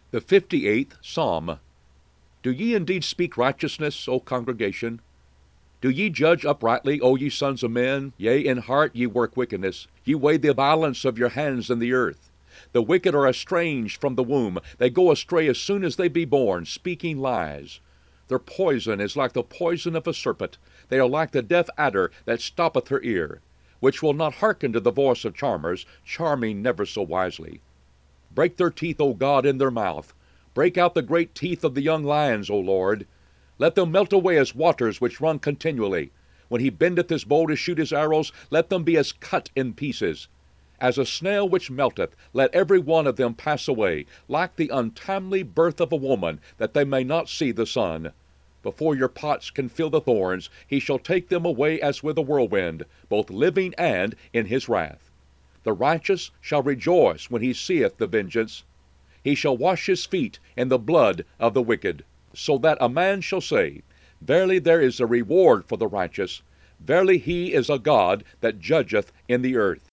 The 58th Psalm. Do ye indeed speak righteousness, O congregation? Do ye judge uprightly, O ye sons of men? Yea, in heart ye work wickedness. Ye weigh the violence of your hands in the earth. The wicked are estranged from the womb. They go astray as soon as they be born, speaking lies. Their poison is like the poison of a serpent. They are like the deaf adder that stoppeth her ear, which will not hearken to the voice of charmers, charming never so wisely. Break their teeth, O God, in their mouth. Break out the great teeth of the young lions, O Lord. Let them melt away as waters which run continually. When he bendeth his bow to shoot his arrows, let them be as cut in pieces. As a snail which melteth, let every one of them pass away, like the untimely birth of a woman, that they may not see the sun. Before your pots can fill the thorns, he shall take them away as with a whirlwind, both living and in his wrath. The righteous shall rejoice when he seeth the vengeance. He shall wash his feet in the blood of the wicked, so that a man shall say, Verily there is a reward for the righteous. Verily he is a God that judgeth in the earth.